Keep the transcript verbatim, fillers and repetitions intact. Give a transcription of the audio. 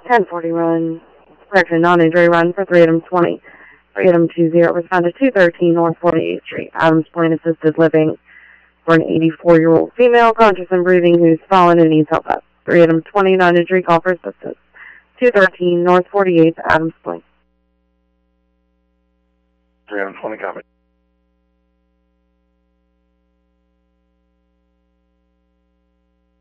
ten forty run, correction, non-injury run for three item twenty. three item two zero was found at two thirteen North forty-eighth Street. Adams Point assisted living for an eighty-four-year-old female, conscious and breathing, who's fallen and needs help up. three item twenty, non-injury call for assistance. two thirteen North forty-eighth, Adams Point. three item twenty, copy.